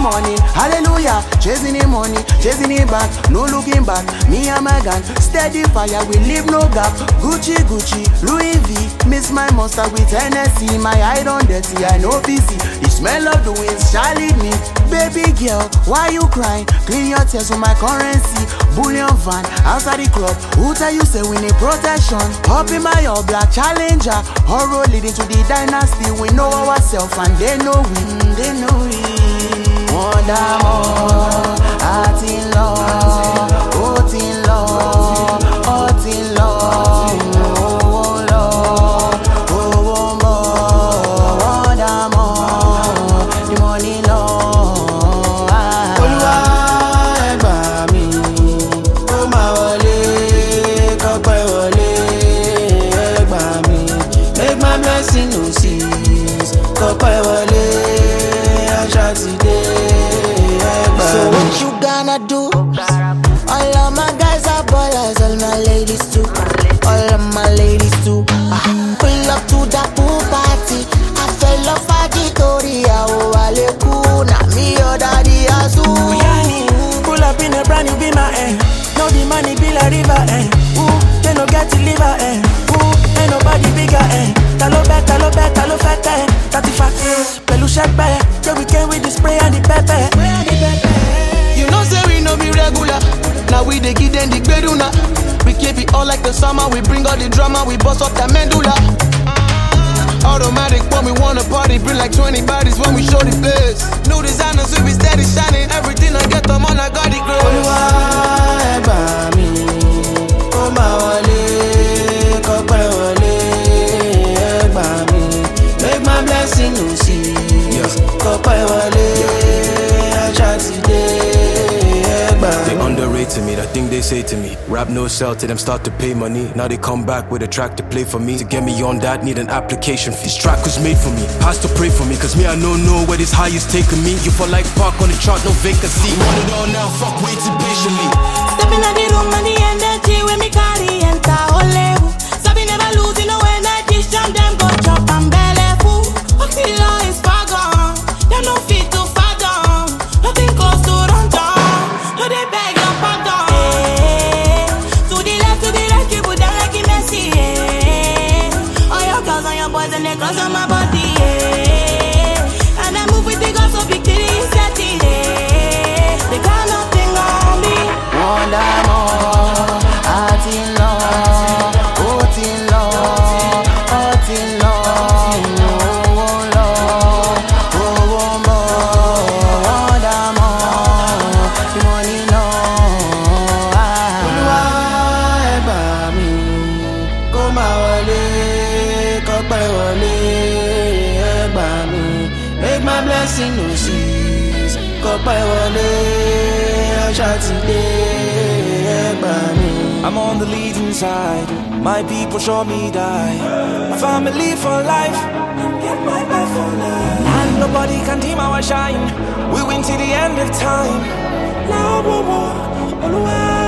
morning, hallelujah. Chasing the money, chasing it back, no looking back. Me and my gang, steady fire, we leave no gap. Gucci, Gucci, Louis V, miss my monster with Hennessy. My eye on dirty, I know busy. The smell of the winds shall lead me. Baby girl, why you crying? Clean your tears with my currency. Bullion van, outside the club. Who tell you say we need protection? Hop in my all black Challenger. Horror leading to the dynasty. We know ourselves and they know we. They know we. Wonder more, heart in love, heart in love, heart in love. Oh Lord, oh more, wonder more, the money Lord. Olúwa ẹ gbà mí, ó máa wọlé, kọ́pẹ́ wọlé, ẹ gbà mí. Make my blessing no cease, kọ́pẹ́ wọlé, àṣà ti dé. So what you gonna do? All of my guys are ballers, all my ladies too. All of my ladies too. Pull up to the pool party. I fell off a Victoria, oh Alekuna, me or daddy Azu. Pull up in a brand new be my no the money be la river Ooh, they no get to liver Ooh, ain't nobody bigger Talo fete, 35 Pelu shepe, yeah we came with the spray and the pepper. You know say we no be regular. Now we dey give them the beduna. We keep it all like the summer. We bring all the drama. We bust up that medulla. Automatic when we wanna party. Bring like 20 bodies when we show the place. New designers we be steady shining. Everything I get them on I got it girl. Olúwa ẹ gbà mí, ó máa wọlé, kọ́pẹ́ wọlé, ẹ gbà mí. Make my blessing no cease, kọ́pẹ́ wọlé, àṣà ti dé. They underrated me, that thing they say to me. Rap no sell to them start to pay money. Now they come back with a track to play for me. To get me on that, need an application fee. This track was made for me, pastor pray for me. Cause me I don't know where this high is taking me. You for like park on the chart, no vacancy. Want it all now, fuck waiting patiently. Stepping out the room and the energy when me carry enter Olewu. Sabi never losing no energy, jam them go chop and belly full. Oxyla is far gone, they no fit to fathom. Nothing close to run down. No, they beg your pardon. To the left, people down like a Messi. All your girls and your boys and they cross on my body. And I move with the girls so victory is certain. They got nothing on me. Wonder more, heart in love, heart in love, heart in love. Oh Lord, oh more, wonder more, the money Lord. Olúwa ẹ gbà mí, kó máa wọlé, kọ́pẹ́ wọlé, ẹ gbà mí. Make my blessing no cease, kọ́pẹ́ wọlé, àṣà ti dé, ẹ gbà mí. I'm on the leading side, my people show me die. My family for life, get my back for life. And nobody can dim our shine, we win till the end of time. Now, Olúwa